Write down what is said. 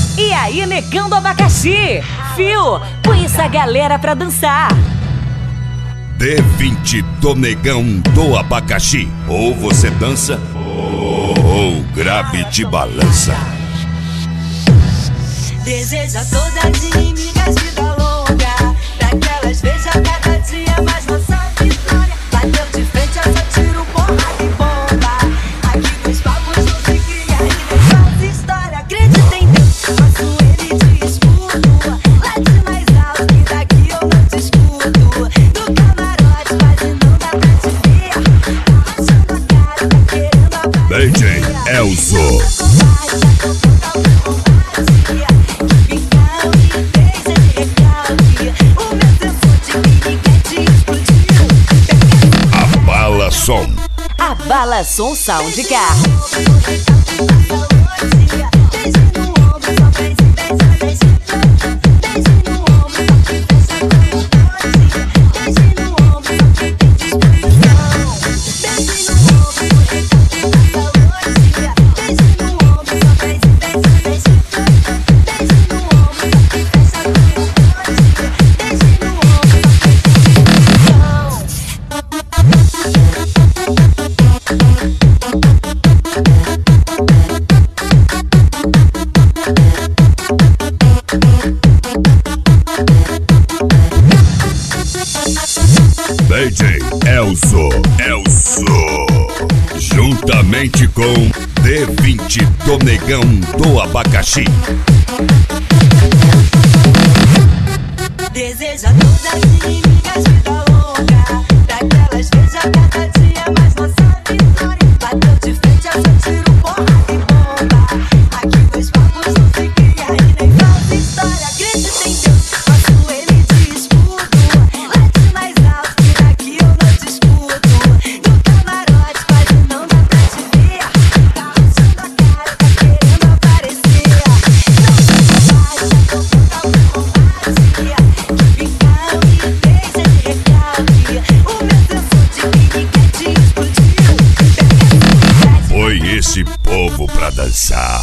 E aí, negão do abacaxi? Fio, põe essa galera pra dançar. D20 do negão do abacaxi. Ou você dança, ou grave de balança. Deseja todas inimigas vida longa, daquelas veja cada dia mais nossa vitória. Bateu de frente, eu só tiro porrada e bomba. Aqui nos papos não se cria e nem faz história. Acredita em Deus, faço ele de escudo. Late mais alto que daqui eu não te escuto. Do camarote quase não dá pra te ver. Tá achando a cara, tá querendo aparecer. DJ Elzo. Abala Som Sound Car. DJ Elzo, juntamente com D20 do negão do abacaxi. Deseja todas inimigas vida longa, daquelas veja cada dia mais nossa vitória. Bateu de frente, eu só tiro porrada e bomba. Aqui dois papos não se cria e nem faz história. Acredita em Deus, faço ele de escudo. Late mais alto que daqui eu não te escuto. Do camarote quase não dá pra te ver. Tá achando a cara, tá querendo aparecer. Não se faz, já tô total de combate. Põe esse povo pra dançar.